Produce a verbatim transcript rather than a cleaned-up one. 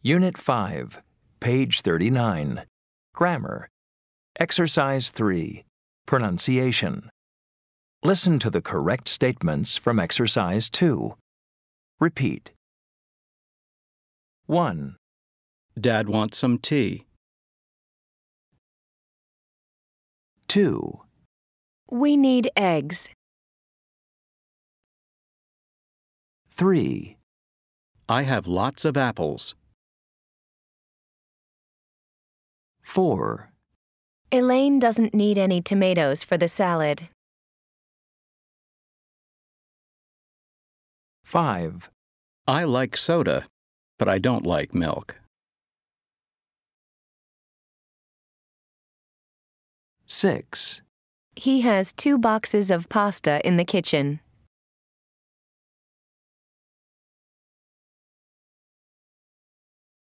Unit five, page thirty-nine. Grammar. Exercise three. Pronunciation. Listen to the correct statements from Exercise two. Repeat. one. Dad wants some tea. two. We need eggs. three. I have lots of apples. four. Elaine doesn't need any tomatoes for the salad. five. I like soda, but I don't like milk. six. He has two boxes of pasta in the kitchen.